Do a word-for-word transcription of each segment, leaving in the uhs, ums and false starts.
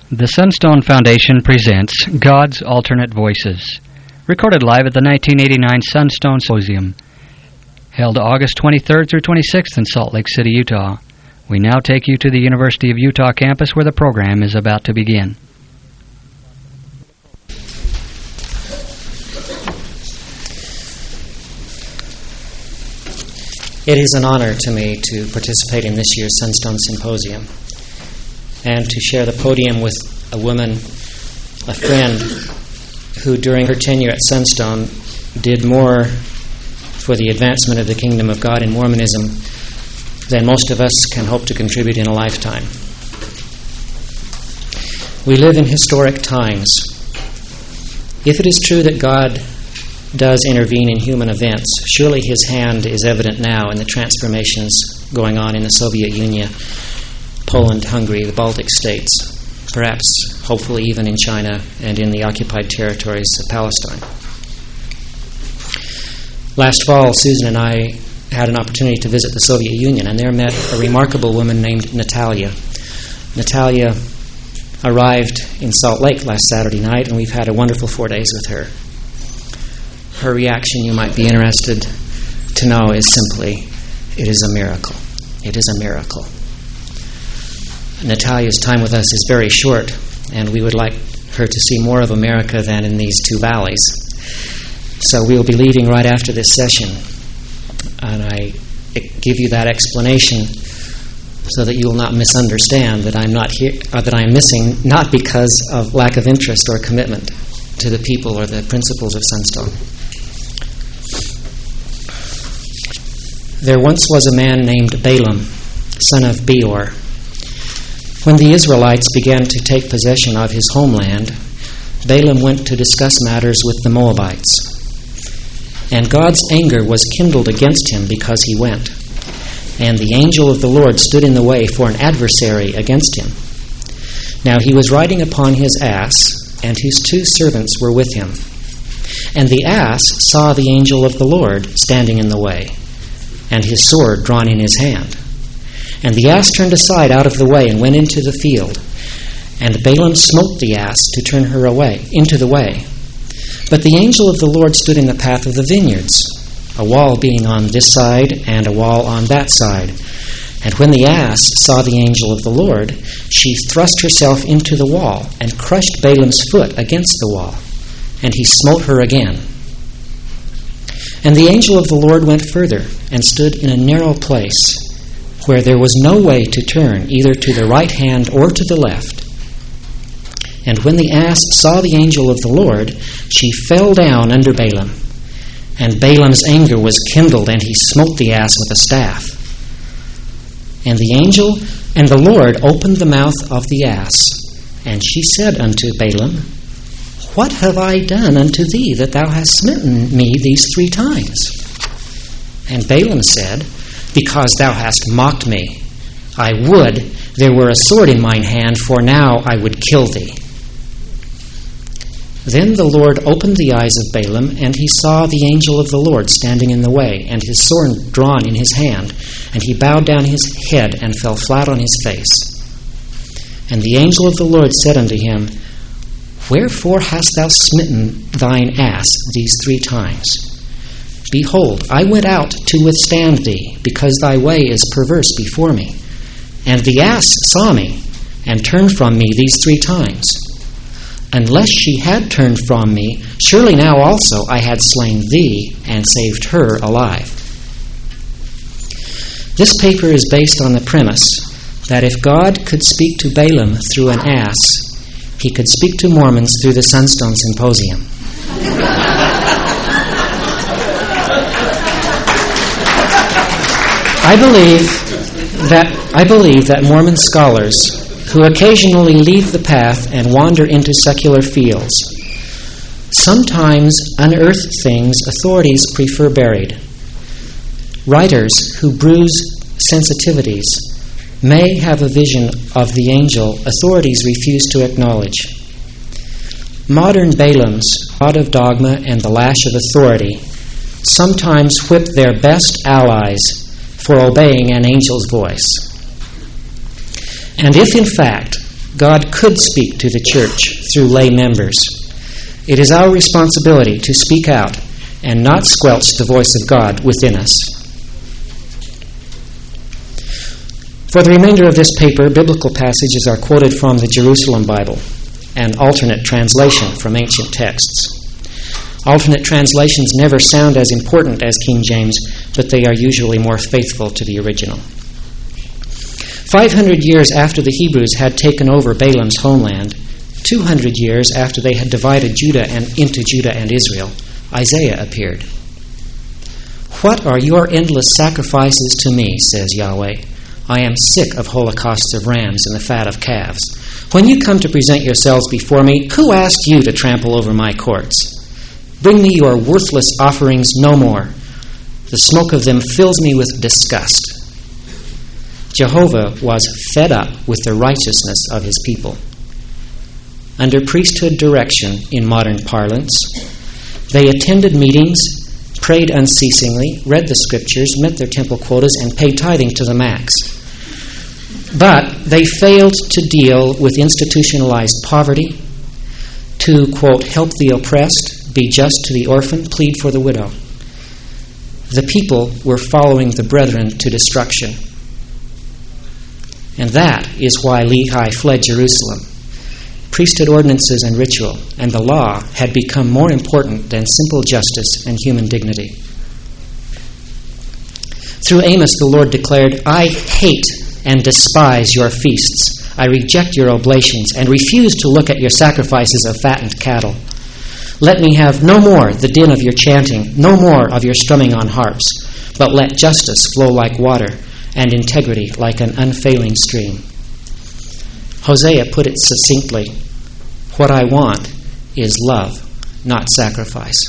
The Sunstone Foundation presents God's Alternate Voices, recorded live at the nineteen eighty-nine Sunstone Symposium, held August twenty-third through twenty-sixth in Salt Lake City, Utah. We now take you to the University of Utah campus where the program is about to begin. It is an honor to me to participate in this year's Sunstone Symposium and to share the podium with a woman, a friend, who during her tenure at Sunstone did more for the advancement of the kingdom of God in Mormonism than most of us can hope to contribute in a lifetime. We live in historic times. If it is true that God does intervene in human events, surely His hand is evident now in the transformations going on in the Soviet Union, Poland, Hungary, the Baltic states, perhaps, hopefully, even in China and in the occupied territories of Palestine. Last fall, Susan and I had an opportunity to visit the Soviet Union, and there met a remarkable woman named Natalia. Natalia arrived in Salt Lake last Saturday night, and we've had a wonderful four days with her. Her reaction, you might be interested to know, is simply, it is a miracle. It is a miracle. Natalia's time with us is very short, and we would like her to see more of America than in these two valleys. So we'll be leaving right after this session, and I give you that explanation so that you will not misunderstand that I'm not here, or that I'm missing, not because of lack of interest or commitment to the people or the principles of Sunstone. There once was a man named Balaam, son of Beor. When the Israelites began to take possession of his homeland, Balaam went to discuss matters with the Moabites. And God's anger was kindled against him because he went. And the angel of the Lord stood in the way for an adversary against him. Now he was riding upon his ass, and his two servants were with him. And the ass saw the angel of the Lord standing in the way, and his sword drawn in his hand. And the ass turned aside out of the way and went into the field. And Balaam smote the ass to turn her away, into the way. But the angel of the Lord stood in the path of the vineyards, a wall being on this side and a wall on that side. And when the ass saw the angel of the Lord, she thrust herself into the wall and crushed Balaam's foot against the wall. And he smote her again. And the angel of the Lord went further and stood in a narrow place, where there was no way to turn either to the right hand or to the left. And when the ass saw the angel of the Lord, she fell down under Balaam. And Balaam's anger was kindled, and he smote the ass with a staff. And the angel and the Lord opened the mouth of the ass. And she said unto Balaam, What have I done unto thee, that thou hast smitten me these three times? And Balaam said, Because thou hast mocked me. I would there were a sword in mine hand, for now I would kill thee. Then the Lord opened the eyes of Balaam, and he saw the angel of the Lord standing in the way, and his sword drawn in his hand. And he bowed down his head and fell flat on his face. And the angel of the Lord said unto him, Wherefore hast thou smitten thine ass these three times? Behold, I went out to withstand thee, because thy way is perverse before me. And the ass saw me, and turned from me these three times. Unless she had turned from me, surely now also I had slain thee, and saved her alive. This paper is based on the premise that if God could speak to Balaam through an ass, He could speak to Mormons through the Sunstone Symposium. I believe that I believe that Mormon scholars who occasionally leave the path and wander into secular fields sometimes unearth things authorities prefer buried. Writers who bruise sensitivities may have a vision of the angel authorities refuse to acknowledge. Modern Balaams, rod of dogma and the lash of authority, sometimes whip their best allies for obeying an angel's voice. And if, in fact, God could speak to the church through lay members. It is our responsibility to speak out and not squelch the voice of God within us. For the remainder of this paper, biblical passages are quoted from the Jerusalem Bible, an alternate translation from ancient texts. Alternate translations never sound as important as King James, but they are usually more faithful to the original. Five hundred years after the Hebrews had taken over Balaam's homeland, two hundred years after they had divided Judah and into Judah and Israel, Isaiah appeared. "What are your endless sacrifices to me, says Yahweh? I am sick of holocausts of rams and the fat of calves. When you come to present yourselves before me, who asked you to trample over my courts? Bring me your worthless offerings no more. The smoke of them fills me with disgust." Jehovah was fed up with the righteousness of his people. Under priesthood direction, in modern parlance, they attended meetings, prayed unceasingly, read the scriptures, met their temple quotas, and paid tithing to the max. But they failed to deal with institutionalized poverty, to, quote, help the oppressed, be just to the orphan, plead for the widow. The people were following the brethren to destruction. And that is why Lehi fled Jerusalem. Priesthood ordinances and ritual and the law had become more important than simple justice and human dignity. Through Amos, the Lord declared, "I hate and despise your feasts. I reject your oblations and refuse to look at your sacrifices of fattened cattle. Let me have no more the din of your chanting, no more of your strumming on harps, but let justice flow like water and integrity like an unfailing stream." Hosea put it succinctly, "What I want is love, not sacrifice."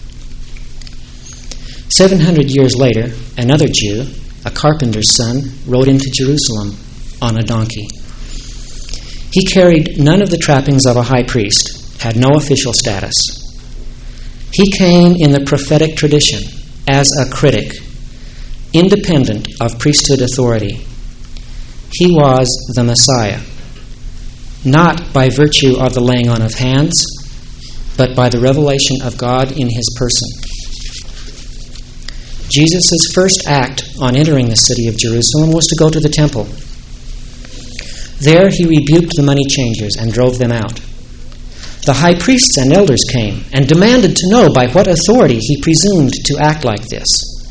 Seven hundred years later, another Jew, a carpenter's son, rode into Jerusalem on a donkey. He carried none of the trappings of a high priest, had no official status. He came in the prophetic tradition as a critic, independent of priesthood authority. He was the Messiah, not by virtue of the laying on of hands, but by the revelation of God in his person. Jesus' first act on entering the city of Jerusalem was to go to the temple. There he rebuked the money changers and drove them out. The high priests and elders came and demanded to know by what authority he presumed to act like this.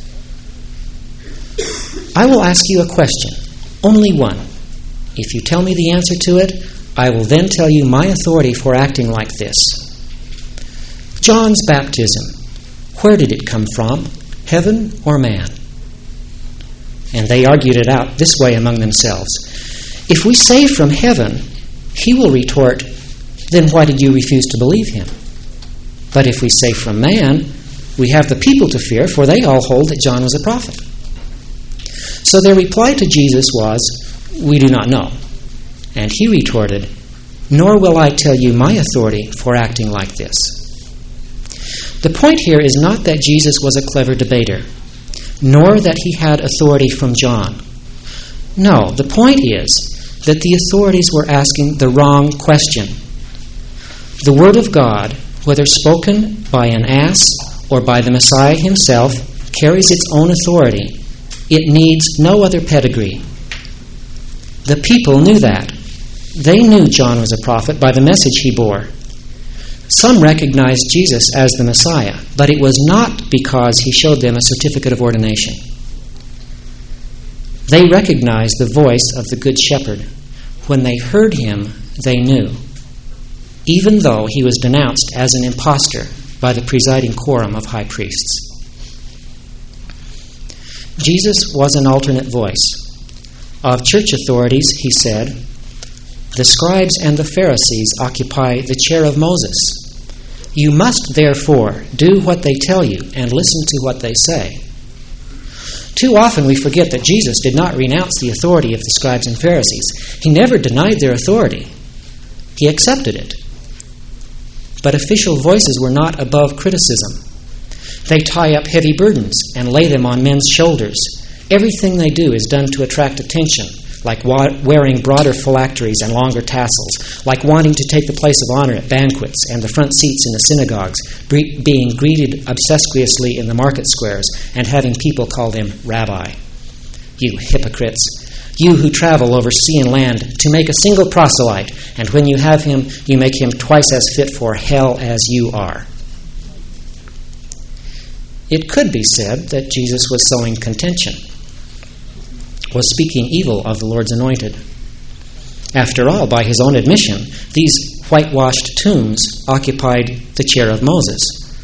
"I will ask you a question, only one. If you tell me the answer to it, I will then tell you my authority for acting like this. John's baptism, where did it come from, heaven or man?" And they argued it out this way among themselves. "If we say from heaven," he will retort, "then why did you refuse to believe him? But if we say from man, we have the people to fear, for they all hold that John was a prophet." So their reply to Jesus was, "We do not know." And he retorted, "Nor will I tell you my authority for acting like this." The point here is not that Jesus was a clever debater, nor that he had authority from John. No, the point is that the authorities were asking the wrong question. The Word of God, whether spoken by an ass or by the Messiah himself, carries its own authority. It needs no other pedigree. The people knew that. They knew John was a prophet by the message he bore. Some recognized Jesus as the Messiah, but it was not because he showed them a certificate of ordination. They recognized the voice of the Good Shepherd. When they heard him, they knew, even though he was denounced as an impostor by the presiding quorum of high priests. Jesus was an alternate voice. Of church authorities, he said, "The scribes and the Pharisees occupy the chair of Moses. You must therefore do what they tell you and listen to what they say." Too often we forget that Jesus did not renounce the authority of the scribes and Pharisees. He never denied their authority. He accepted it. But official voices were not above criticism. They tie up heavy burdens and lay them on men's shoulders. Everything they do is done to attract attention, like wa- wearing broader phylacteries and longer tassels, like wanting to take the place of honor at banquets and the front seats in the synagogues, bre- being greeted obsequiously in the market squares, and having people call him Rabbi. You hypocrites, you who travel over sea and land to make a single proselyte, and when you have him, you make him twice as fit for hell as you are. It could be said that Jesus was sowing contention, was speaking evil of the Lord's anointed. After all, by his own admission, these whitewashed tombs occupied the chair of Moses.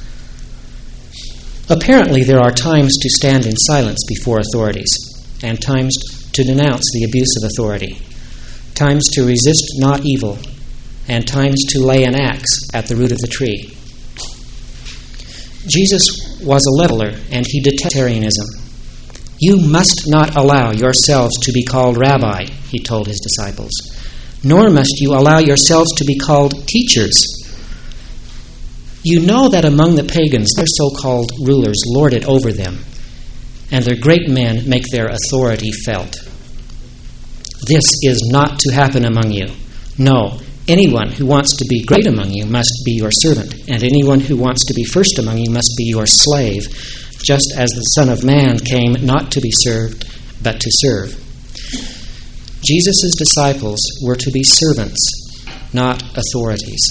Apparently, there are times to stand in silence before authorities, and times to denounce the abuse of authority, times to resist not evil, and times to lay an axe at the root of the tree. Jesus was a leveler, and he detested Arianism. You must not allow yourselves to be called rabbi, he told his disciples, nor must you allow yourselves to be called teachers. You know that among the pagans their so-called rulers lord it over them, and their great men make their authority felt. This is not to happen among you. No, anyone who wants to be great among you must be your servant, and anyone who wants to be first among you must be your slave, just as the Son of Man came not to be served, but to serve. Jesus' disciples were to be servants, not authorities.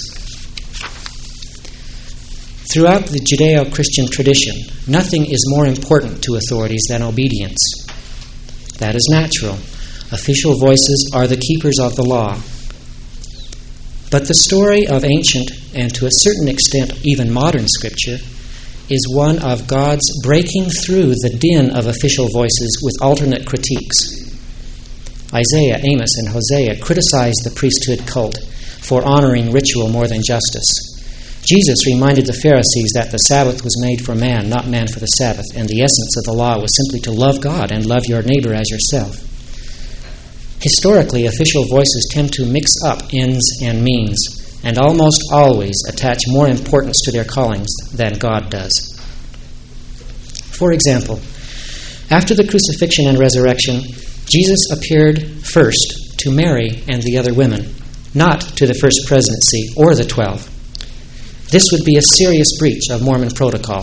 Throughout the Judeo-Christian tradition, nothing is more important to authorities than obedience. That is natural. Official voices are the keepers of the law. But the story of ancient, and to a certain extent even modern Scripture, is one of God's breaking through the din of official voices with alternate critiques. Isaiah, Amos, and Hosea criticized the priesthood cult for honoring ritual more than justice. Jesus reminded the Pharisees that the Sabbath was made for man, not man for the Sabbath, and the essence of the law was simply to love God and love your neighbor as yourself. Historically, official voices tend to mix up ends and means, and almost always attach more importance to their callings than God does. For example, after the crucifixion and resurrection, Jesus appeared first to Mary and the other women, not to the first presidency or the twelve. This would be a serious breach of Mormon protocol.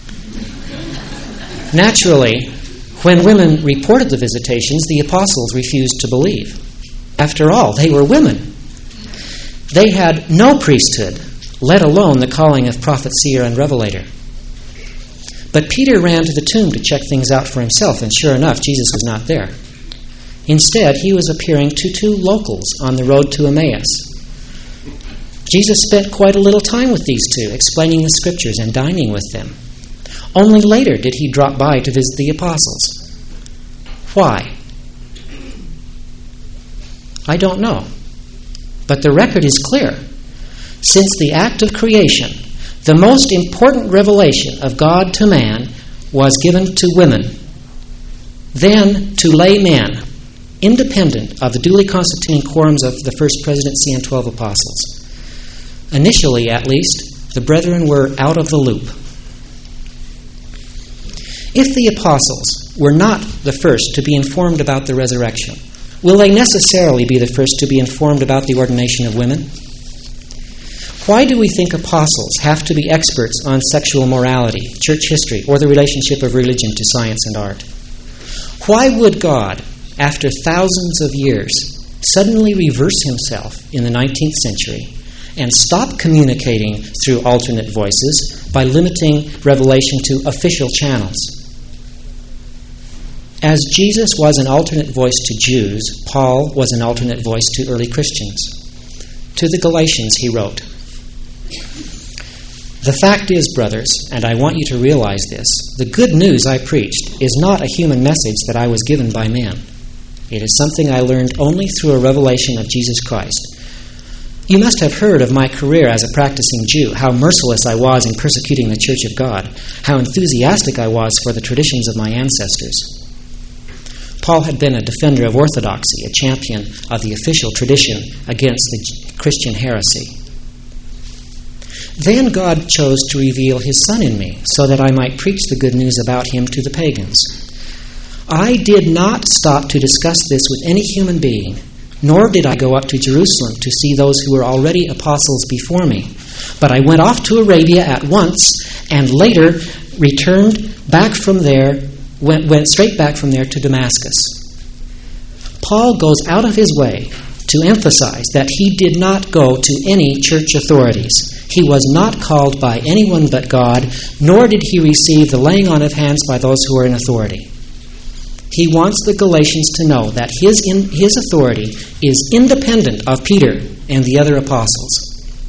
Naturally, when women reported the visitations, the apostles refused to believe. After all, they were women. They had no priesthood, let alone the calling of prophet, seer, and revelator. But Peter ran to the tomb to check things out for himself, and sure enough, Jesus was not there. Instead, he was appearing to two locals on the road to Emmaus. Jesus spent quite a little time with these two, explaining the Scriptures and dining with them. Only later did he drop by to visit the apostles. Why? I don't know. But the record is clear. Since the act of creation, the most important revelation of God to man was given to women, then to lay men, independent of the duly constituting quorums of the first presidency and twelve apostles. Initially, at least, the brethren were out of the loop. If the apostles were not the first to be informed about the resurrection, will they necessarily be the first to be informed about the ordination of women? Why do we think apostles have to be experts on sexual morality, church history, or the relationship of religion to science and art? Why would God, after thousands of years, suddenly reverse himself in the nineteenth century and stop communicating through alternate voices by limiting revelation to official channels? As Jesus was an alternate voice to Jews, Paul was an alternate voice to early Christians. To the Galatians he wrote, "The fact is, brothers, and I want you to realize this, the good news I preached is not a human message that I was given by man. It is something I learned only through a revelation of Jesus Christ. You must have heard of my career as a practicing Jew, how merciless I was in persecuting the Church of God, how enthusiastic I was for the traditions of my ancestors." Paul had been a defender of orthodoxy, a champion of the official tradition against the Christian heresy. Then God chose to reveal his Son in me, so that I might preach the good news about him to the pagans. I did not stop to discuss this with any human being, nor did I go up to Jerusalem to see those who were already apostles before me. But I went off to Arabia at once, and later returned back from there, went, went straight back from there to Damascus. Paul goes out of his way to emphasize that he did not go to any church authorities. He was not called by anyone but God, nor did he receive the laying on of hands by those who are in authority. He wants the Galatians to know that his, in, his authority is independent of Peter and the other apostles.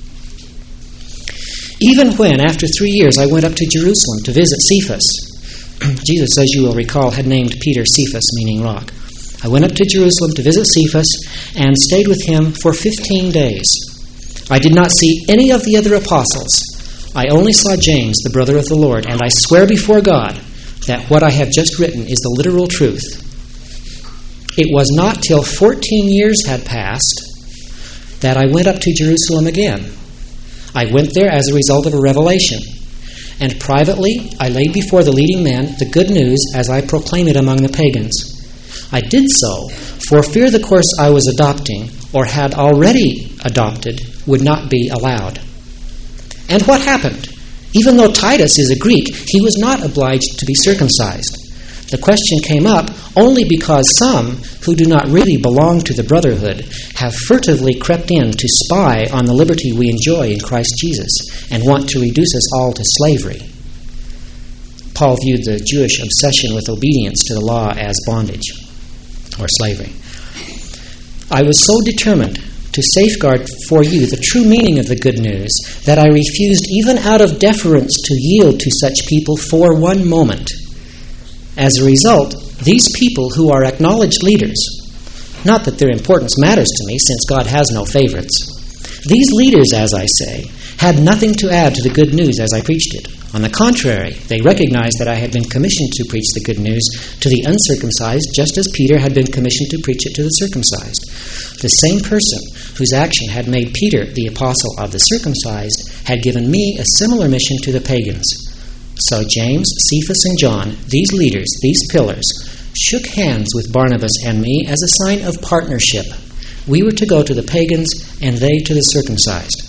Even when, after three years, I went up to Jerusalem to visit Cephas, Jesus, as you will recall, had named Peter Cephas, meaning rock. I went up to Jerusalem to visit Cephas and stayed with him for fifteen days. I did not see any of the other apostles. I only saw James, the brother of the Lord, and I swear before God that what I have just written is the literal truth. It was not till fourteen years had passed that I went up to Jerusalem again. I went there as a result of a revelation, and privately I laid before the leading men the good news as I proclaim it among the pagans. I did so for fear the course I was adopting, or had already adopted, would not be allowed. And what happened? Even though Titus is a Greek, he was not obliged to be circumcised. The question came up only because some who do not really belong to the brotherhood have furtively crept in to spy on the liberty we enjoy in Christ Jesus and want to reduce us all to slavery. Paul viewed the Jewish obsession with obedience to the law as bondage or slavery. I was so determined to safeguard for you the true meaning of the good news that I refused even out of deference to yield to such people for one moment. As a result, these people who are acknowledged leaders, not that their importance matters to me since God has no favorites, these leaders, as I say, had nothing to add to the good news as I preached it. On the contrary, they recognized that I had been commissioned to preach the good news to the uncircumcised, just as Peter had been commissioned to preach it to the circumcised. The same person whose action had made Peter the apostle of the circumcised had given me a similar mission to the pagans. So James, Cephas, and John, these leaders, these pillars, shook hands with Barnabas and me as a sign of partnership. We were to go to the pagans and they to the circumcised.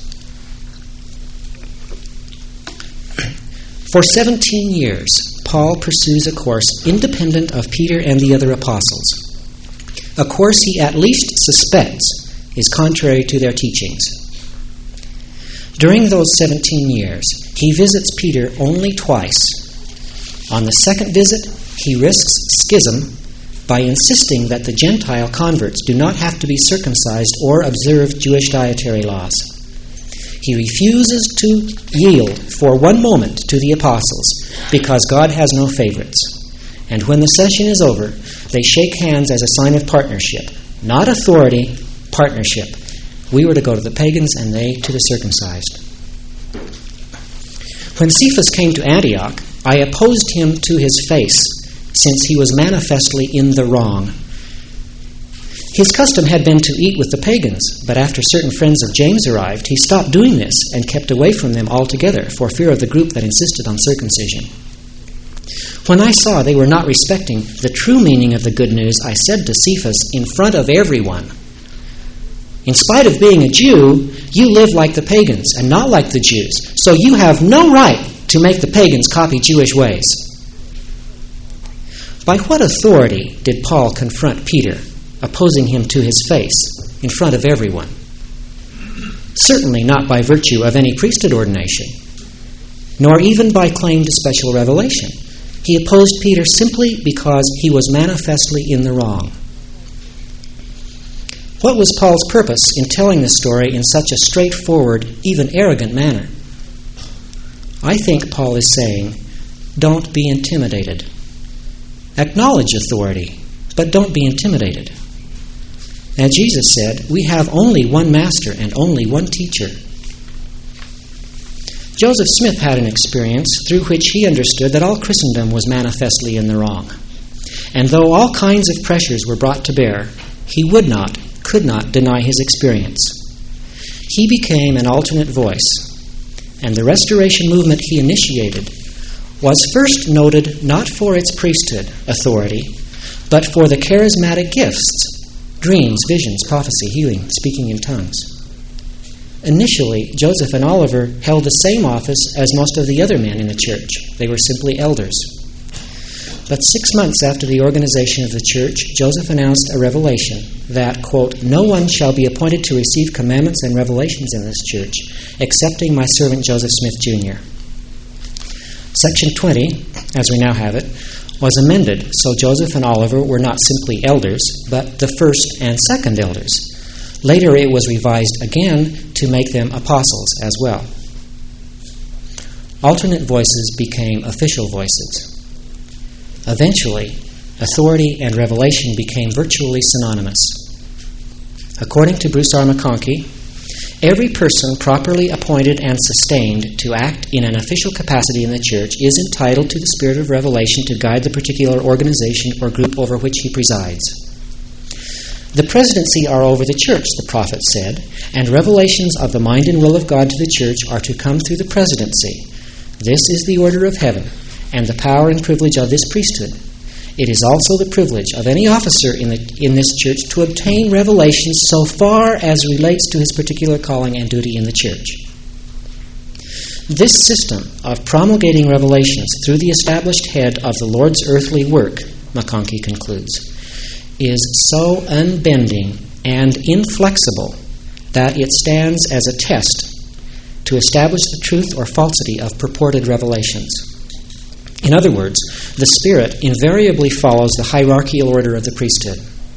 For seventeen years, Paul pursues a course independent of Peter and the other apostles, a course he at least suspects is contrary to their teachings. During those seventeen years, he visits Peter only twice. On the second visit, he risks schism by insisting that the Gentile converts do not have to be circumcised or observe Jewish dietary laws. He refuses to yield for one moment to the apostles because God has no favorites. And when the session is over, they shake hands as a sign of partnership. Not authority, partnership. We were to go to the pagans and they to the circumcised. When Cephas came to Antioch, I opposed him to his face, since he was manifestly in the wrong. His custom had been to eat with the pagans, but after certain friends of James arrived, he stopped doing this and kept away from them altogether for fear of the group that insisted on circumcision. When I saw they were not respecting the true meaning of the good news, I said to Cephas in front of everyone, "In spite of being a Jew, you live like the pagans and not like the Jews, so you have no right to make the pagans copy Jewish ways." By what authority did Paul confront Peter, opposing him to his face in front of everyone? Certainly not by virtue of any priesthood ordination, nor even by claim to special revelation. He opposed Peter simply because he was manifestly in the wrong. What was Paul's purpose in telling this story in such a straightforward, even arrogant manner? I think Paul is saying, don't be intimidated. Acknowledge authority, but don't be intimidated. As Jesus said, we have only one master and only one teacher. Joseph Smith had an experience through which he understood that all Christendom was manifestly in the wrong. And though all kinds of pressures were brought to bear, he would not, could not deny his experience. He became an alternate voice, and the restoration movement he initiated was first noted not for its priesthood authority, but for the charismatic gifts, dreams, visions, prophecy, healing, speaking in tongues. Initially, Joseph and Oliver held the same office as most of the other men in the church. They were simply elders. But six months after the organization of the church, Joseph announced a revelation that, quote, "No one shall be appointed to receive commandments and revelations in this church, excepting my servant Joseph Smith Junior Section twenty, as we now have it, was amended, so Joseph and Oliver were not simply elders, but the first and second elders. Later it was revised again to make them apostles as well. Alternate voices became official voices. Eventually, authority and revelation became virtually synonymous. According to Bruce R. McConkie, every person properly appointed and sustained to act in an official capacity in the church is entitled to the spirit of revelation to guide the particular organization or group over which he presides. The presidency are over the church, the prophet said, and revelations of the mind and will of God to the church are to come through the presidency. This is the order of heaven, and the power and privilege of this priesthood. It is also the privilege of any officer in, the, in this church to obtain revelations so far as relates to his particular calling and duty in the church. This system of promulgating revelations through the established head of the Lord's earthly work, McConkie concludes, is so unbending and inflexible that it stands as a test to establish the truth or falsity of purported revelations. In other words, the Spirit invariably follows the hierarchical order of the priesthood.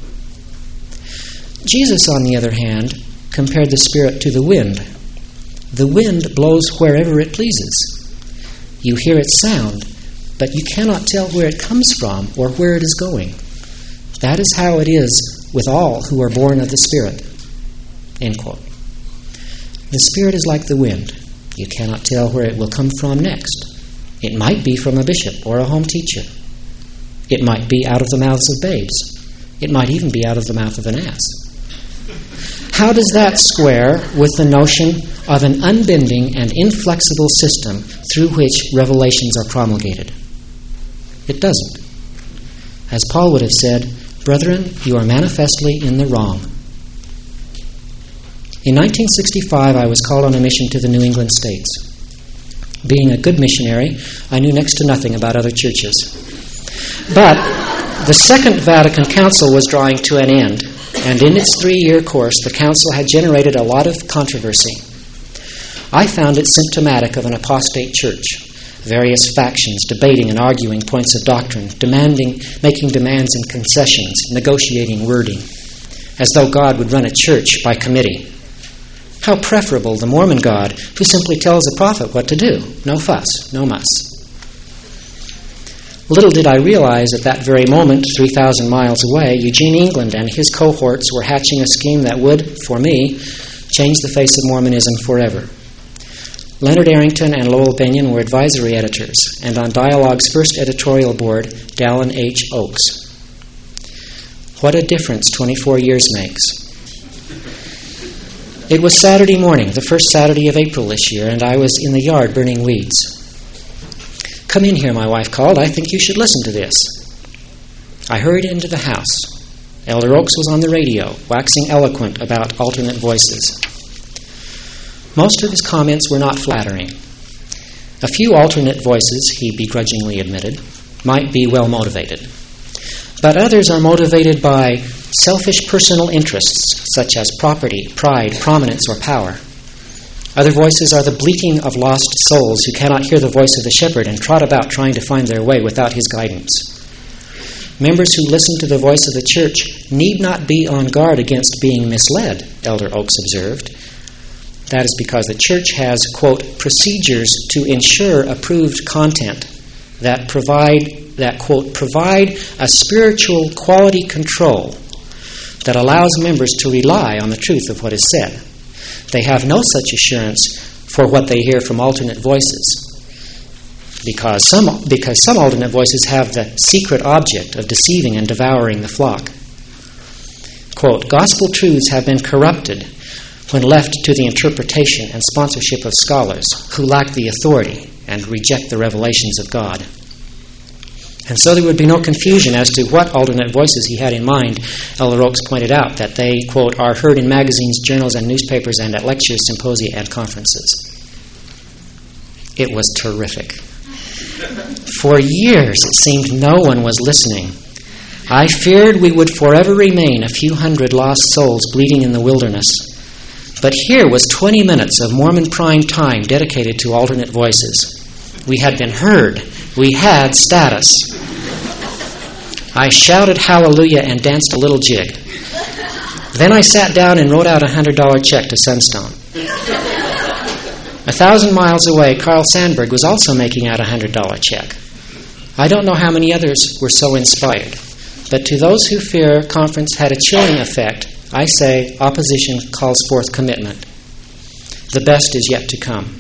Jesus, on the other hand, compared the Spirit to the wind. The wind blows wherever it pleases. You hear its sound, but you cannot tell where it comes from or where it is going. That is how it is with all who are born of the Spirit. End quote. The Spirit is like the wind. You cannot tell where it will come from next. It might be from a bishop or a home teacher. It might be out of the mouths of babes. It might even be out of the mouth of an ass. How does that square with the notion of an unbending and inflexible system through which revelations are promulgated? It doesn't. As Paul would have said, "Brethren, you are manifestly in the wrong." In nineteen sixty-five, I was called on a mission to the New England states. Being a good missionary, I knew next to nothing about other churches. But the Second Vatican Council was drawing to an end, and in its three-year course, the Council had generated a lot of controversy. I found it symptomatic of an apostate church, various factions debating and arguing points of doctrine, demanding, making demands and concessions, negotiating wording, as though God would run a church by committee. How preferable the Mormon God, who simply tells a prophet what to do. No fuss, no muss. Little did I realize at that very moment, three thousand miles away, Eugene England and his cohorts were hatching a scheme that would, for me, change the face of Mormonism forever. Leonard Arrington and Lowell Benyon were advisory editors, and on Dialogue's first editorial board, Dallin H. Oakes. What a difference twenty-four years makes. It was Saturday morning, the first Saturday of April this year, and I was in the yard burning weeds. "Come in here," my wife called. "I think you should listen to this." I hurried into the house. Elder Oakes was on the radio, waxing eloquent about alternate voices. Most of his comments were not flattering. A few alternate voices, he begrudgingly admitted, might be well motivated. But others are motivated by selfish personal interests, such as property, pride, prominence, or power. Other voices are the bleating of lost souls who cannot hear the voice of the shepherd and trot about trying to find their way without his guidance. Members who listen to the voice of the church need not be on guard against being misled, Elder Oakes observed. That is because the church has, quote, procedures to ensure approved content that provide, that, quote, provide a spiritual quality control that allows members to rely on the truth of what is said. They have no such assurance for what they hear from alternate voices, because some, because some alternate voices have the secret object of deceiving and devouring the flock. Quote, "Gospel truths have been corrupted when left to the interpretation and sponsorship of scholars who lack the authority and reject the revelations of God." And so there would be no confusion as to what alternate voices he had in mind. Elder Oaks pointed out that they, quote, are heard in magazines, journals, and newspapers and at lectures, symposia, and conferences. It was terrific. For years it seemed no one was listening. I feared we would forever remain a few hundred lost souls bleeding in the wilderness. But here was twenty minutes of Mormon prime time dedicated to alternate voices. We had been heard. We had status. I shouted hallelujah and danced a little jig. Then I sat down and wrote out a one hundred dollars check to Sunstone. A thousand miles away, Carl Sandburg was also making out a one hundred dollars check. I don't know how many others were so inspired. But to those who fear conference had a chilling effect, I say opposition calls forth commitment. The best is yet to come.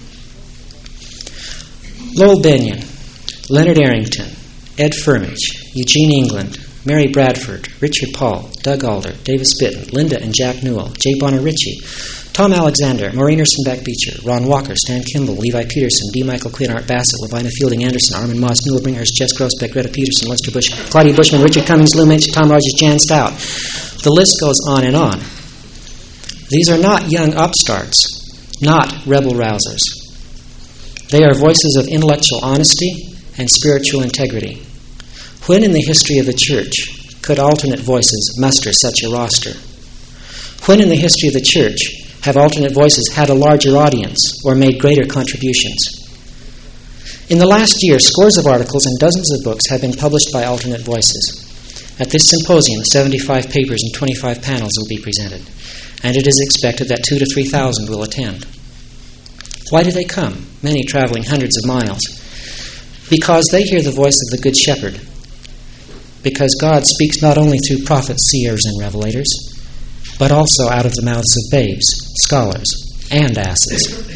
Lowell Benyon, Leonard Arrington, Ed Firmage, Eugene England, Mary Bradford, Richard Paul, Doug Alder, Davis Bitton, Linda and Jack Newell, J. Bonner Ritchie, Tom Alexander, Maureen Erstenbach Beecher, Ron Walker, Stan Kimball, Levi Peterson, D. Michael Quinn, Art Bassett, Lavina Fielding Anderson, Armin Moss, Newell Bringhurst, Jess Grosbeck, Greta Peterson, Lester Bush, Claudia Bushman, Richard Cummings, Lou Minch, Tom Rogers, Jan Stout. The list goes on and on. These are not young upstarts, not rebel rousers. They are voices of intellectual honesty and spiritual integrity. When in the history of the church could alternate voices muster such a roster? When in the history of the church have alternate voices had a larger audience or made greater contributions? In the last year, scores of articles and dozens of books have been published by alternate voices. At this symposium, seventy-five papers and twenty-five panels will be presented, and it is expected that two to three thousand will attend. Why do they come, many traveling hundreds of miles? Because they hear the voice of the Good Shepherd. Because God speaks not only through prophets, seers, and revelators, but also out of the mouths of babes, scholars, and asses.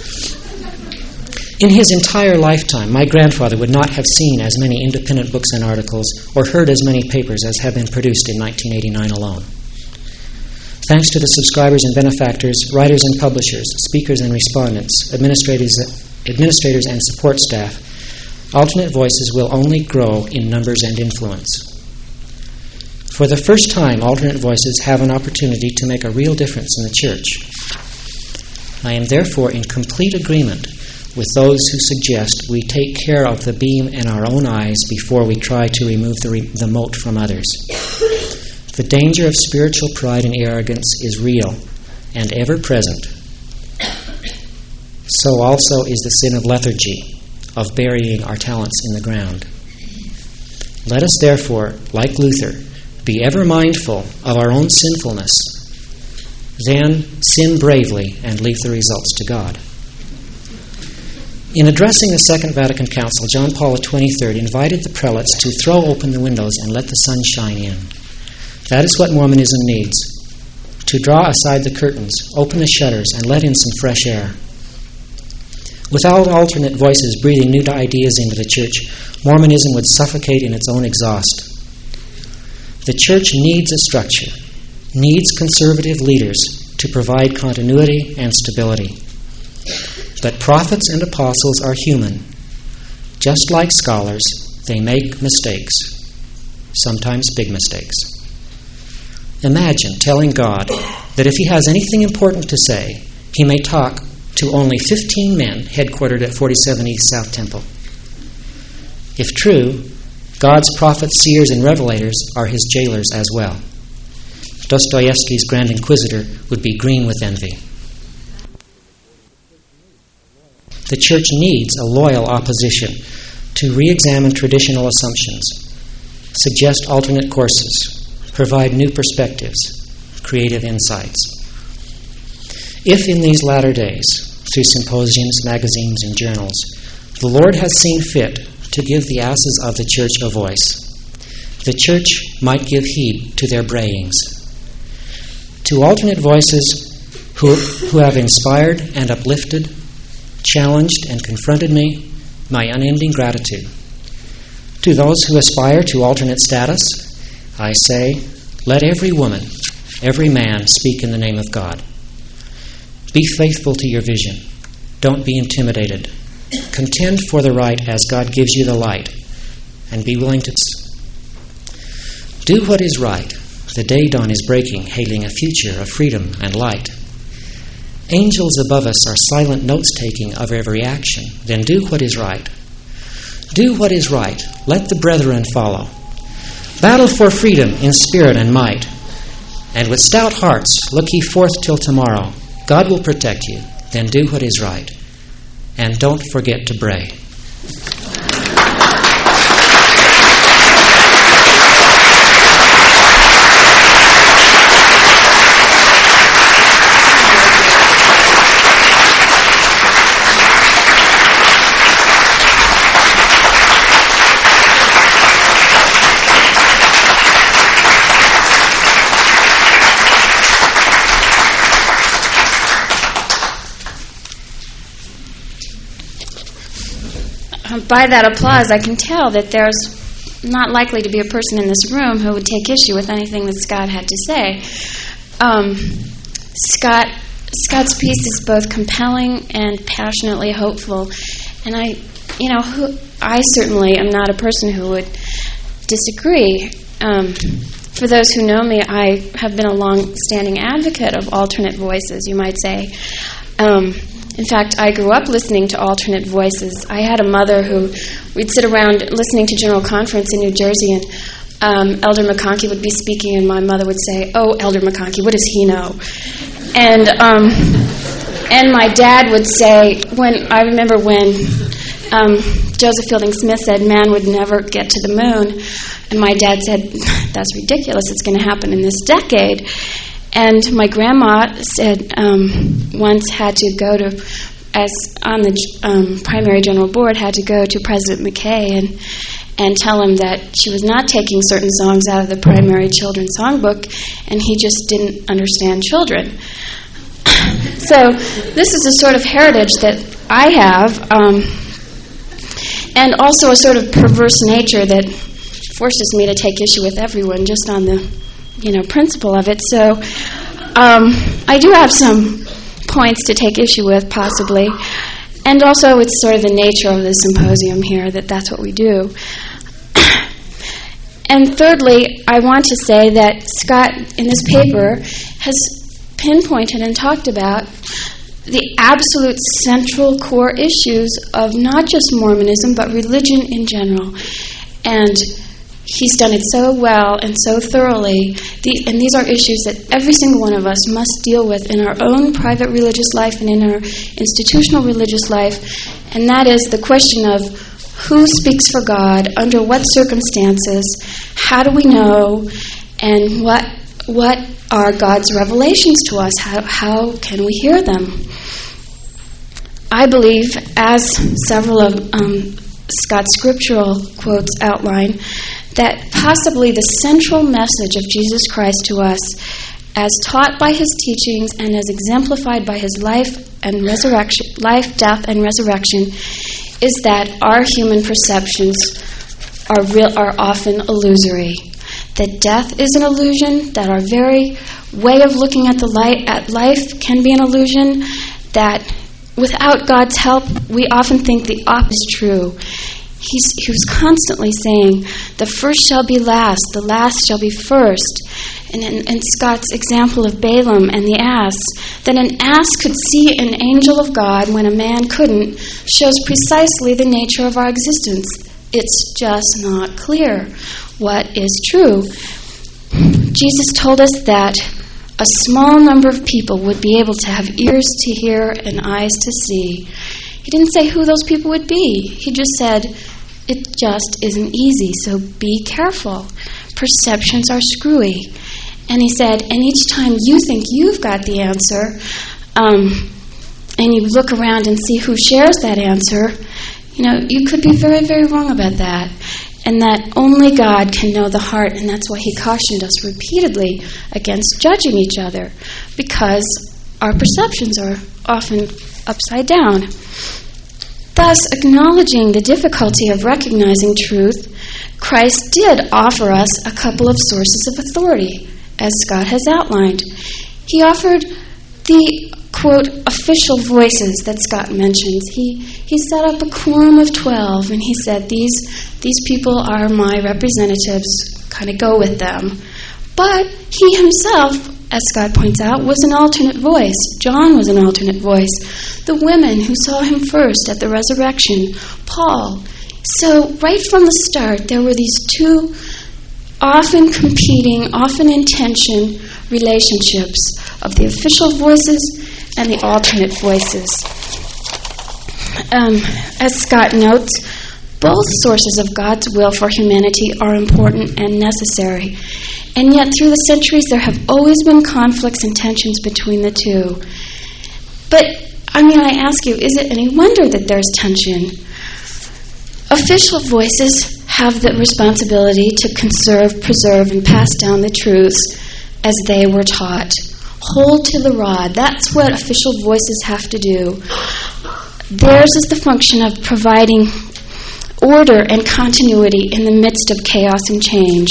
In his entire lifetime, my grandfather would not have seen as many independent books and articles or heard as many papers as have been produced in nineteen eighty-nine alone. Thanks to the subscribers and benefactors, writers and publishers, speakers and respondents, administrators, administrators and support staff, alternate voices will only grow in numbers and influence. For the first time, alternate voices have an opportunity to make a real difference in the church. I am therefore in complete agreement with those who suggest we take care of the beam in our own eyes before we try to remove the, re- the mote from others. The danger of spiritual pride and arrogance is real and ever present. So also is the sin of lethargy, of burying our talents in the ground. Let us therefore, like Luther, be ever mindful of our own sinfulness, then sin bravely and leave the results to God. In addressing the Second Vatican Council, John Paul the twenty-third invited the prelates to throw open the windows and let the sun shine in. That is what Mormonism needs, to draw aside the curtains, open the shutters, and let in some fresh air. Without alternate voices breathing new ideas into the church, Mormonism would suffocate in its own exhaust. The church needs a structure, needs conservative leaders to provide continuity and stability. But prophets and apostles are human. Just like scholars, they make mistakes, sometimes big mistakes. Imagine telling God that if he has anything important to say, he may talk to only fifteen men headquartered at forty-seven East South Temple. If true, God's prophets, seers, and revelators are his jailers as well. Dostoevsky's Grand Inquisitor would be green with envy. The church needs a loyal opposition to re-examine traditional assumptions, suggest alternate courses, provide new perspectives, creative insights. If in these latter days, through symposiums, magazines, and journals, the Lord has seen fit to give the asses of the church a voice, the church might give heed to their brayings. To alternate voices who, who have inspired and uplifted, challenged and confronted me, my unending gratitude. To those who aspire to alternate status, I say, let every woman, every man speak in the name of God. Be faithful to your vision. Don't be intimidated. Contend for the right as God gives you the light, and be willing to do what is right. The day dawn is breaking, hailing a future of freedom and light. Angels above us are silent notes-taking of every action. Then do what is right. Do what is right. Let the brethren follow. Battle for freedom in spirit and might. And with stout hearts, look ye forth till tomorrow. God will protect you. Then do what is right. And don't forget to pray. By that applause, I can tell that there's not likely to be a person in this room who would take issue with anything that Scott had to say. Um, Scott Scott's piece is both compelling and passionately hopeful, and I, you know, who, I certainly am not a person who would disagree. Um, for those who know me, I have been a long-standing advocate of alternate voices, you might say. Um, In fact, I grew up listening to alternate voices. I had a mother who, we'd sit around listening to General Conference in New Jersey, and um, Elder McConkie would be speaking, and my mother would say, "Oh, Elder McConkie, what does he know?" And um, and my dad would say, when I remember when um, Joseph Fielding Smith said man would never get to the moon, and my dad said, "That's ridiculous. It's going to happen in this decade." And my grandma said um, once had to go to, as on the um, primary general board, had to go to President McKay and and tell him that she was not taking certain songs out of the primary children's songbook, and he just didn't understand children. So this is a sort of heritage that I have, um, and also a sort of perverse nature that forces me to take issue with everyone just on the you know, principle of it. So um, I do have some points to take issue with, possibly. And also it's sort of the nature of the symposium here, that that's what we do. And thirdly, I want to say that Scott, in this paper, has pinpointed and talked about the absolute central core issues of not just Mormonism, but religion in general. And he's done it so well and so thoroughly, the, and these are issues that every single one of us must deal with in our own private religious life and in our institutional religious life, and that is the question of who speaks for God, under what circumstances, how do we know, and what what are God's revelations to us, how, how can we hear them? I believe, as several of um, Scott's scriptural quotes outline, that possibly the central message of Jesus Christ to us, as taught by his teachings and as exemplified by his life and resurrection, life, death, and resurrection, is that our human perceptions are real, are often illusory. That death is an illusion. That our very way of looking at the light, at life can be an illusion. That without God's help, we often think the opposite is true. He's, he was constantly saying, the first shall be last, the last shall be first. And in, in Scott's example of Balaam and the ass, that an ass could see an angel of God when a man couldn't, shows precisely the nature of our existence. It's just not clear what is true. Jesus told us that a small number of people would be able to have ears to hear and eyes to see. He didn't say who those people would be. He just said, it just isn't easy, so be careful. Perceptions are screwy. And he said, and each time you think you've got the answer, um, and you look around and see who shares that answer, you know, you could be very, very wrong about that. And that only God can know the heart, and that's why he cautioned us repeatedly against judging each other, because our perceptions are often upside down. Thus, acknowledging the difficulty of recognizing truth, Christ did offer us a couple of sources of authority, as Scott has outlined. He offered the quote, official voices that Scott mentions. He he set up a quorum of twelve, and he said, these, these people are my representatives, kind of go with them. But he himself, as Scott points out, was an alternate voice. John was an alternate voice. The women who saw him first at the resurrection, Paul. So right from the start, there were these two often competing, often in tension relationships of the official voices and the alternate voices. Um, as Scott notes, both sources of God's will for humanity are important and necessary. And yet through the centuries there have always been conflicts and tensions between the two. But, I mean, I ask you, is it any wonder that there's tension? Official voices have the responsibility to conserve, preserve, and pass down the truths as they were taught. Hold to the rod. That's what official voices have to do. Theirs is the function of providing order and continuity in the midst of chaos and change.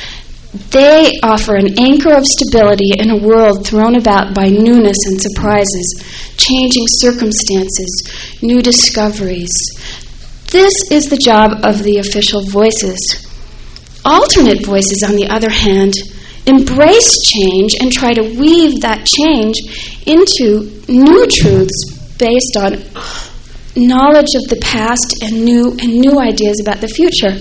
They offer an anchor of stability in a world thrown about by newness and surprises, changing circumstances, new discoveries. This is the job of the official voices. Alternate voices, on the other hand, embrace change and try to weave that change into new truths based on knowledge of the past and new and new ideas about the future.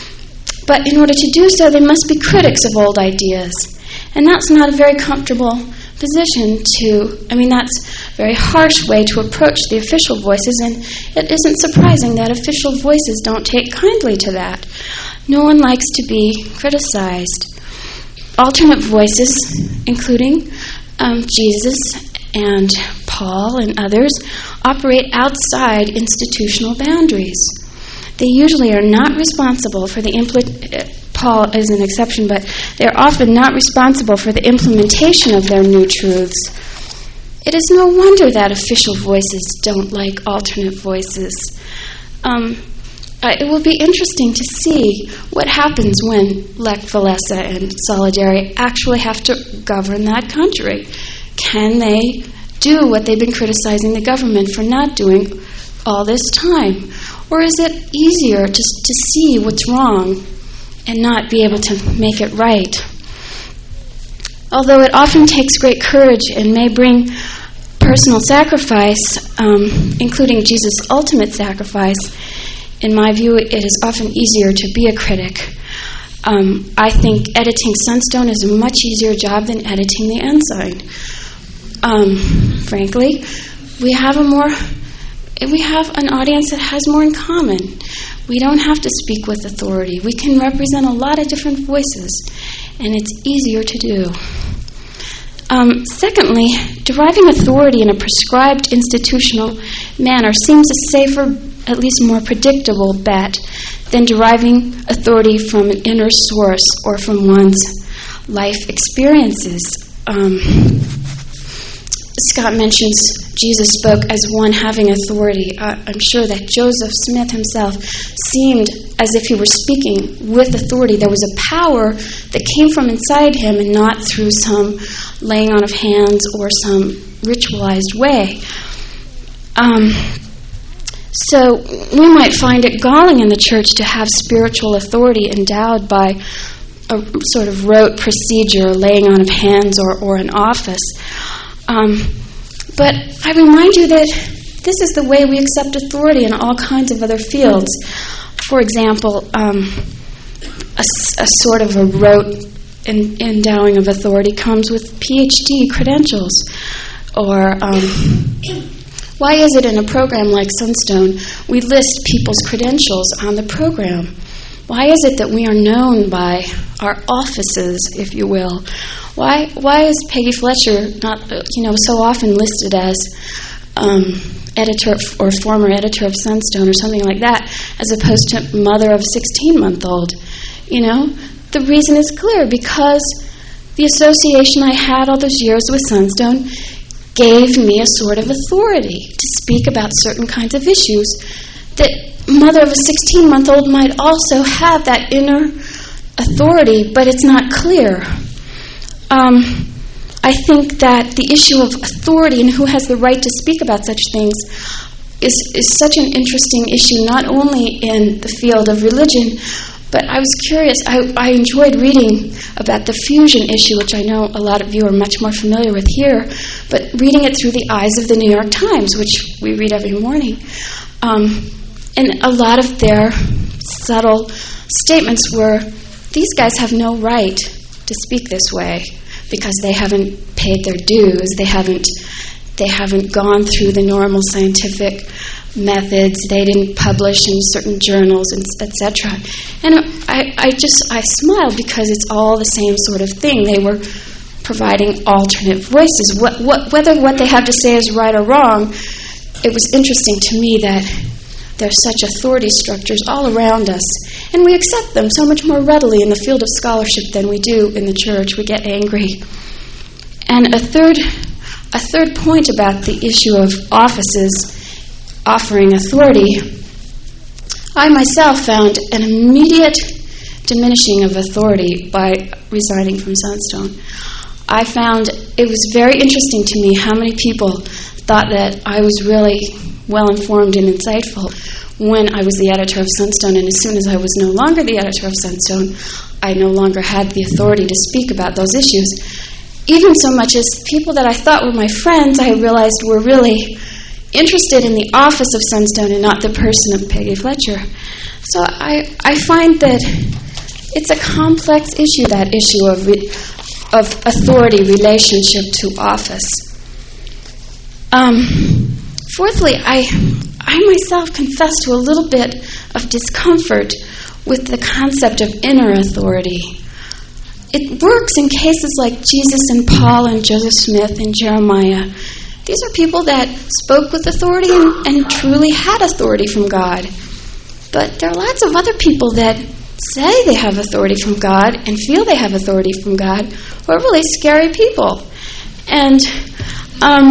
But in order to do so, they must be critics of old ideas. And that's not a very comfortable position to, I mean, that's a very harsh way to approach the official voices, and it isn't surprising that official voices don't take kindly to that. No one likes to be criticized. Alternate voices, including um, Jesus and Paul and others, operate outside institutional boundaries. They usually are not responsible for the impl- Paul is an exception, but they're often not responsible for the implementation of their new truths. It is no wonder that official voices don't like alternate voices. Um, uh, it will be interesting to see what happens when Lech Walesa and Solidarity actually have to govern that country. Can they do what they've been criticizing the government for not doing all this time? Or is it easier just to see what's wrong and not be able to make it right? Although it often takes great courage and may bring personal sacrifice, um, including Jesus' ultimate sacrifice, in my view, it is often easier to be a critic. Um, I think editing Sunstone is a much easier job than editing The Ensign. Um, frankly, we have a more... we have an audience that has more in common. We don't have to speak with authority. We can represent a lot of different voices, and it's easier to do. Um, secondly, deriving authority in a prescribed institutional manner seems a safer, at least more predictable bet than deriving authority from an inner source or from one's life experiences. Um, Scott mentions Jesus spoke as one having authority. Uh, I'm sure that Joseph Smith himself seemed as if he were speaking with authority. There was a power that came from inside him and not through some laying on of hands or some ritualized way. Um, so we might find it galling in the church to have spiritual authority endowed by a sort of rote procedure, laying on of hands or, or an office. Um, but I remind you that this is the way we accept authority in all kinds of other fields. For example, um, a, a sort of a rote en- endowing of authority comes with P H D credentials. Or um, why is it in a program like Sunstone we list people's credentials on the program? Why is it that we are known by our offices, if you will? Why why is Peggy Fletcher not, you know, so often listed as um, editor or former editor of Sunstone or something like that, as opposed to mother of a sixteen-month-old? You know, the reason is clear, because the association I had all those years with Sunstone gave me a sort of authority to speak about certain kinds of issues that mother of a sixteen-month-old might also have that inner authority, but it's not clear. Um, I think that the issue of authority and who has the right to speak about such things is, is such an interesting issue, not only in the field of religion, but I was curious. I, I enjoyed reading about the fusion issue, which I know a lot of you are much more familiar with here, but reading it through the eyes of the New York Times, which we read every morning. Um, and a lot of their subtle statements were, these guys have no right to speak this way because they haven't paid their dues, they haven't they haven't gone through the normal scientific methods, they didn't publish in certain journals, et cetera. And I, I just I smiled because it's all the same sort of thing. They were providing alternate voices. What, what, whether what they have to say is right or wrong, it was interesting to me that there's such authority structures all around us, and we accept them so much more readily in the field of scholarship than we do in the church. We get angry. And a third, a third point about the issue of offices offering authority, I myself found an immediate diminishing of authority by resigning from Sunstone. I found it was very interesting to me how many people thought that I was really well-informed and insightful when I was the editor of Sunstone, and as soon as I was no longer the editor of Sunstone, I no longer had the authority to speak about those issues. Even so much as people that I thought were my friends, I realized were really interested in the office of Sunstone and not the person of Peggy Fletcher. So I, I find that it's a complex issue, that issue of re, of authority relationship to office. Um, fourthly, I I myself confess to a little bit of discomfort with the concept of inner authority. It works in cases like Jesus and Paul and Joseph Smith and Jeremiah. These are people that spoke with authority and, and truly had authority from God. But there are lots of other people that say they have authority from God and feel they have authority from God who are really scary people. And, um,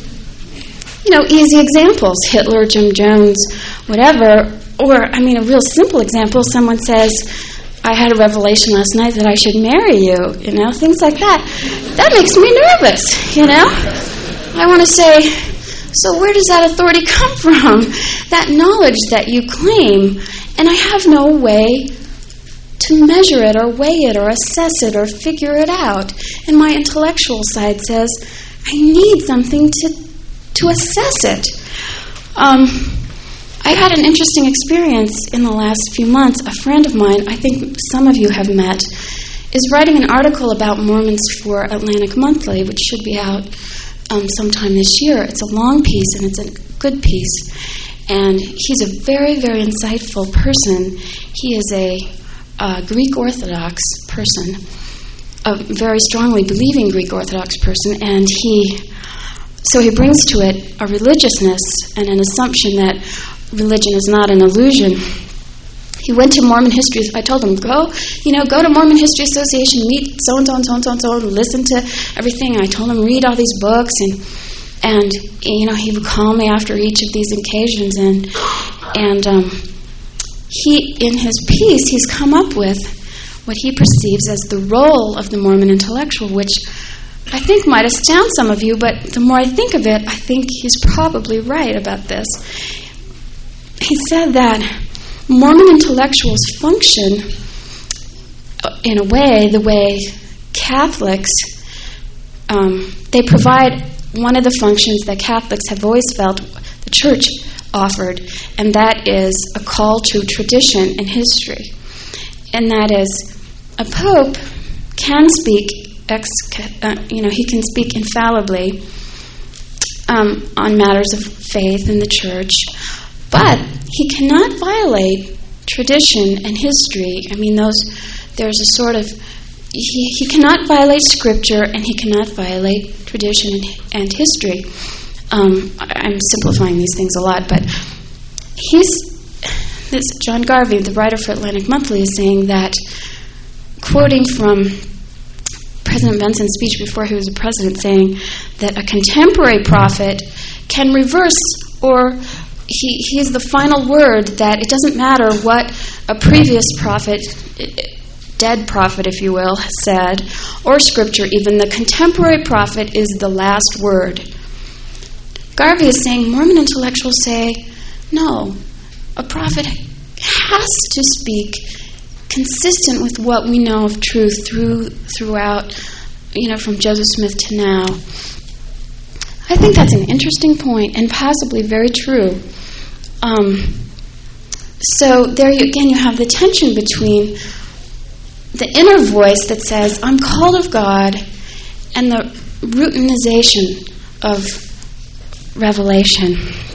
you know, easy examples, Hitler, Jim Jones, whatever. Or, I mean, a real simple example, someone says, I had a revelation last night that I should marry you, you know, things like that. That makes me nervous, you know. I want to say, so where does that authority come from? That knowledge that you claim, and I have no way to measure it or weigh it or assess it or figure it out. And my intellectual side says, I need something to to assess it. Um, I had an interesting experience in the last few months. A friend of mine, I think some of you have met, is writing an article about Mormons for Atlantic Monthly, which should be out um, sometime this year. It's a long piece, and it's a good piece. And he's a very, very insightful person. He is a uh, Greek Orthodox person, a very strongly believing Greek Orthodox person, and he, so he brings to it a religiousness and an assumption that religion is not an illusion. He went to Mormon History. I told him, go, you know, go to Mormon History Association, meet so-and-so and so-and-so and so, and listen to everything. And I told him, read all these books. And, and you know, he would call me after each of these occasions. And, and um, he, in his piece, he's come up with what he perceives as the role of the Mormon intellectual, which I think might astound some of you, but the more I think of it, I think he's probably right about this. He said that Mormon intellectuals function in a way, the way Catholics, um, they provide one of the functions that Catholics have always felt the Church offered, and that is a call to tradition and history. And that is, a pope can speak, ex, uh, you know, he can speak infallibly um, on matters of faith in the Church, but he cannot violate tradition and history. I mean, those there's a sort of he, he cannot violate Scripture, and he cannot violate tradition and, and history. Um, I'm simplifying these things a lot, but he's this John Garvey, the writer for Atlantic Monthly, is saying that, quoting from President Benson's speech before he was a president, saying that a contemporary prophet can reverse or He, he's the final word, that it doesn't matter what a previous prophet dead prophet, if you will, said, or Scripture even, the contemporary prophet is the last word. Garvey is saying Mormon intellectuals say, no, a prophet has to speak consistent with what we know of truth through throughout, you know, from Joseph Smith to now. I think that's an interesting point and possibly very true. Um, so there you, again you have the tension between the inner voice that says, I'm called of God, and the routinization of revelation.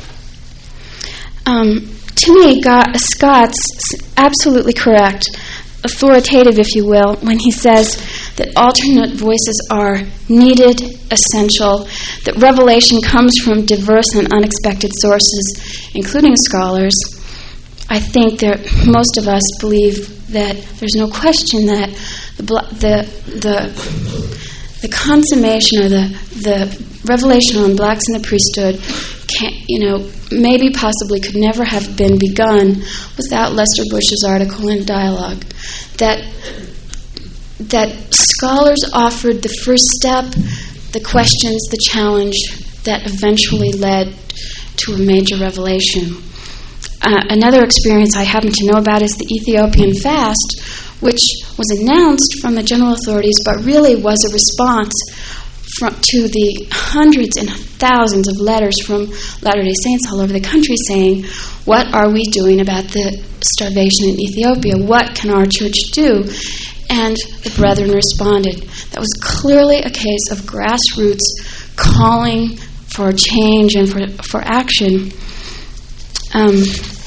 Um, to me, God, Scott's absolutely correct, authoritative, if you will, when he says that alternate voices are needed, essential, that revelation comes from diverse and unexpected sources, including scholars. I think that most of us believe that there's no question that the the the, the consummation or the the revelation on blacks in the priesthood can, you know, maybe possibly could never have been begun without Lester Bush's article in Dialogue. That that scholars offered the first step, the questions, the challenge that eventually led to a major revelation. Uh, another experience I happen to know about is the Ethiopian fast, which was announced from the general authorities, but really was a response from, to the hundreds and thousands of letters from Latter-day Saints all over the country saying, what are we doing about the starvation in Ethiopia? What can our church do? And the brethren responded. That was clearly a case of grassroots calling for change and for, for action. Um,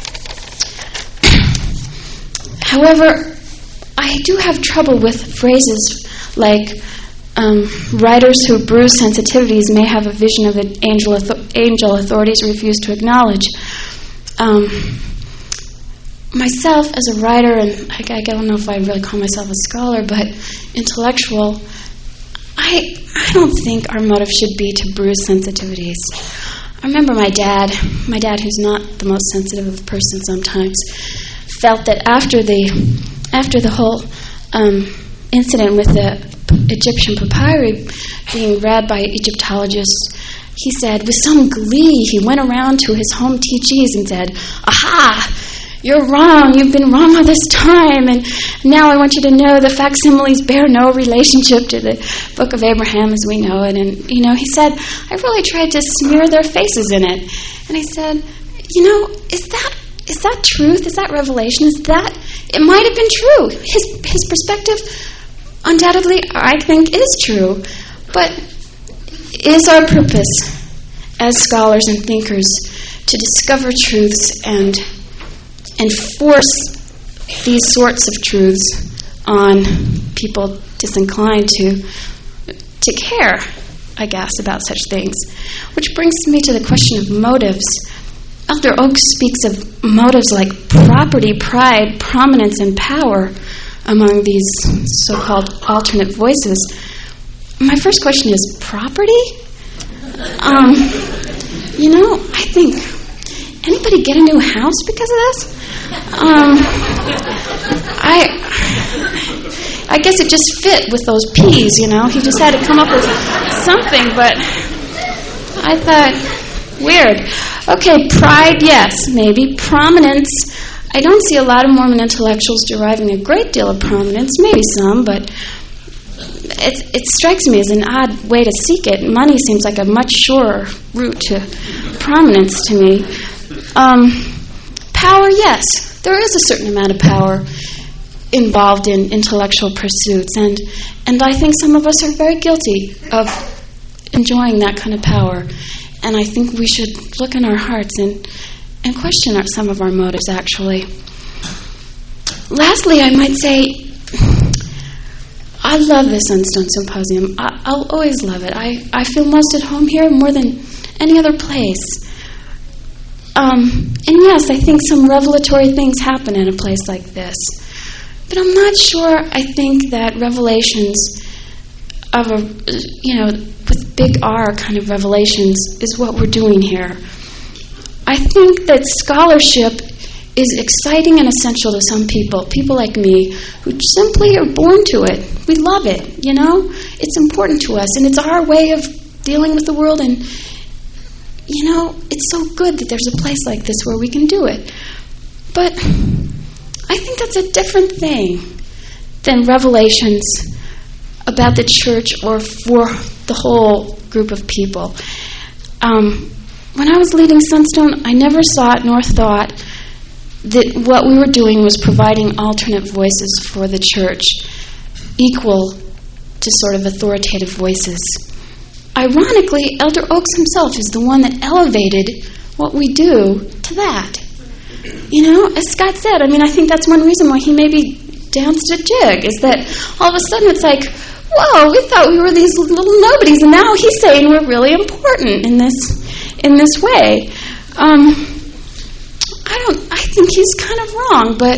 however, I do have trouble with phrases like um, writers who bruise sensitivities may have a vision of an angel, angel authorities refuse to acknowledge. Um, myself as a writer, and I, I don't know if I really call myself a scholar, but intellectual, I I don't think our motive should be to bruise sensitivities. I remember my dad, my dad who's not the most sensitive of person sometimes, felt that after the after the whole um, incident with the Egyptian papyri being read by Egyptologists, he said, with some glee, he went around to his home T Gs and said, aha, you're wrong, you've been wrong all this time, and now I want you to know the facsimiles bear no relationship to the Book of Abraham as we know it. And, you know, he said, I really tried to smear their faces in it. And he said, you know, is that is that truth? Is that revelation? Is that, it might have been true. His, his perspective undoubtedly, I think, is true. But is our purpose as scholars and thinkers to discover truths and enforce these sorts of truths on people disinclined to to care, I guess, about such things? Which brings me to the question of motives. Elder Oaks speaks of motives like property, pride, prominence, and power among these so-called alternate voices. My first question is, property? Um, you know, I think, anybody get a new house because of this? Um, I I guess it just fit with those P's, you know. He just had to come up with something, but I thought, weird. Okay, pride, yes, maybe. Prominence, I don't see a lot of Mormon intellectuals deriving a great deal of prominence, maybe some, but it, it strikes me as an odd way to seek it. Money seems like a much surer route to prominence to me. Um, power, yes. There is a certain amount of power involved in intellectual pursuits, and and I think some of us are very guilty of enjoying that kind of power. And I think we should look in our hearts and, and question our, some of our motives, actually. Lastly, I might say, I love the Sunstone Symposium. I, I'll always love it. I, I feel most at home here more than any other place. Um, and yes, I think some revelatory things happen in a place like this. But I'm not sure I think that revelations of a, you know, with big R kind of revelations is what we're doing here. I think that scholarship is exciting and essential to some people, people like me, who simply are born to it. We love it, you know? It's important to us, and it's our way of dealing with the world, and, you know, it's so good that there's a place like this where we can do it. But I think that's a different thing than revelations about the church or for the whole group of people. Um, when I was leading Sunstone, I never saw it nor thought that what we were doing was providing alternate voices for the church, equal to sort of authoritative voices. Ironically, Elder Oaks himself is the one that elevated what we do to that. You know, as Scott said, I mean, I think that's one reason why he maybe danced a jig, is that all of a sudden it's like, whoa, we thought we were these little nobodies, and now he's saying we're really important in this in this way. Um, I don't. I think he's kind of wrong, but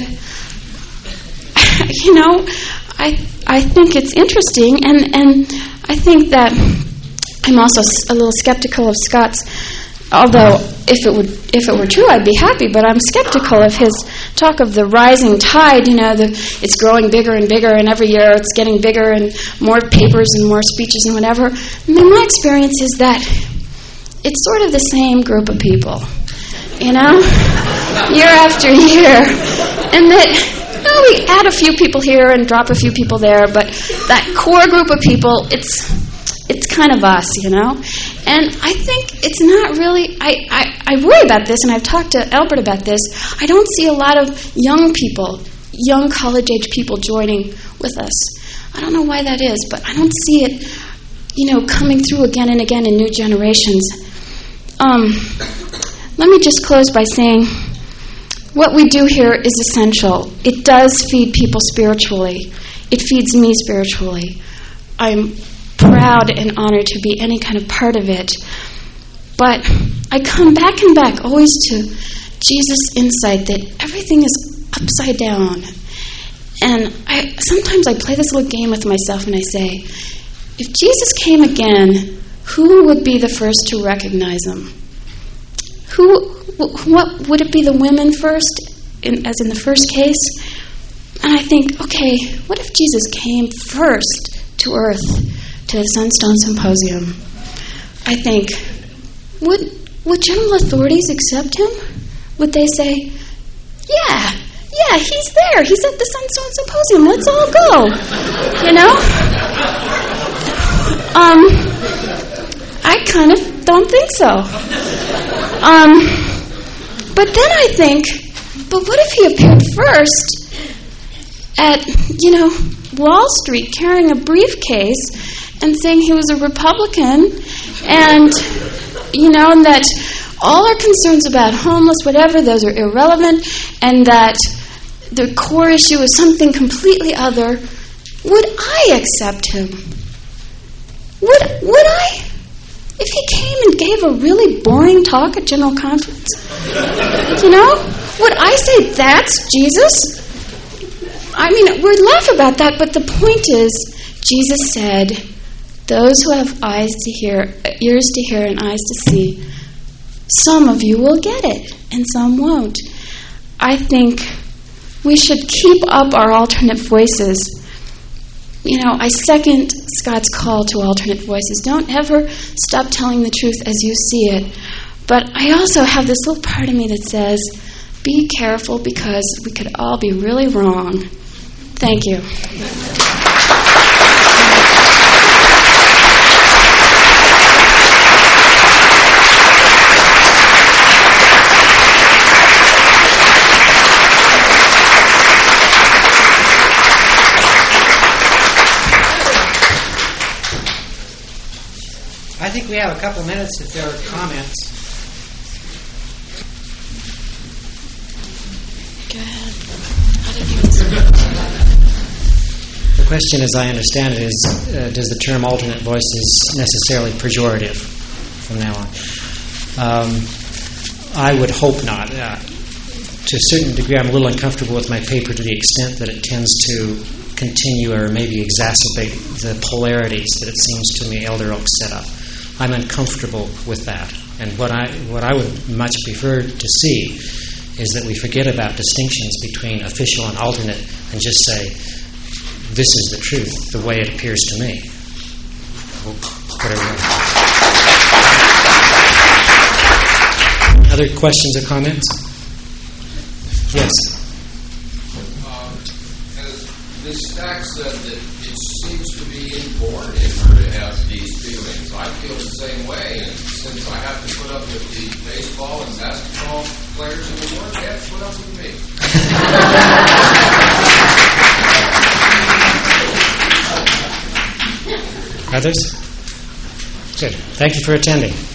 you know, I I think it's interesting, and and I think that I'm also a little skeptical of Scott's. Although, if it would, if it were true, I'd be happy. But I'm skeptical of his talk of the rising tide. You know, the, it's growing bigger and bigger, and every year it's getting bigger, and more papers and more speeches and whatever. I mean, my experience is that it's sort of the same group of people, you know, year after year, and that well, we add a few people here and drop a few people there, but that core group of people, it's it's kind of us, you know. And I think it's not really, I, I, I worry about this, and I've talked to Albert about this. I don't see a lot of young people, young college-age people joining with us. I don't know why that is, but I don't see it, you know, coming through again and again in new generations. Um, let me just close by saying what we do here is essential. It does feed people spiritually. It feeds me spiritually. I'm proud and honored to be any kind of part of it. But I come back and back always to Jesus' insight that everything is upside down. And I sometimes I play this little game with myself and I say, if Jesus came again, who would be the first to recognize him? Who, what would it be, the women first, in, as in the first case? And I think, okay, what if Jesus came first to earth, to the Sunstone Symposium? I think, would would general authorities accept him? Would they say, yeah, yeah, he's there. He's at the Sunstone Symposium. Let's all go. You know? Um, I kind of don't think so. Um, but then I think, but what if he appeared first at, you know, Wall Street carrying a briefcase and saying he was a Republican, and, you know, and that all our concerns about homeless, whatever, those are irrelevant, and that the core issue is something completely other, would I accept him? Would would I? If he came and gave a really boring talk at General Conference, you know, would I say that's Jesus? I mean, we laugh about that, but the point is, Jesus said, those who have eyes to hear, ears to hear, and eyes to see, some of you will get it, and some won't. I think we should keep up our alternate voices. You know, I second Scott's call to alternate voices. Don't ever stop telling the truth as you see it. But I also have this little part of me that says, be careful, because we could all be really wrong. Thank you. I think we have a couple minutes if there are comments. Go ahead. How did you The question, as I understand it, is uh, does the term alternate voices necessarily pejorative from now on? Um, I would hope not. Uh, to a certain degree, I'm a little uncomfortable with my paper to the extent that it tends to continue or maybe exacerbate the polarities that it seems to me Elder Oaks set up. I'm uncomfortable with that. And what I what I would much prefer to see is that we forget about distinctions between official and alternate and just say, this is the truth, the way it appears to me. Whatever. Other questions or comments? Yes. Um, as Miz Stack said, that it seems to be inborn in her to have these feelings. I feel the same way, and since I have to put up with the baseball and basketball players in the world, they have to put up with me. Others? Good. Thank you for attending.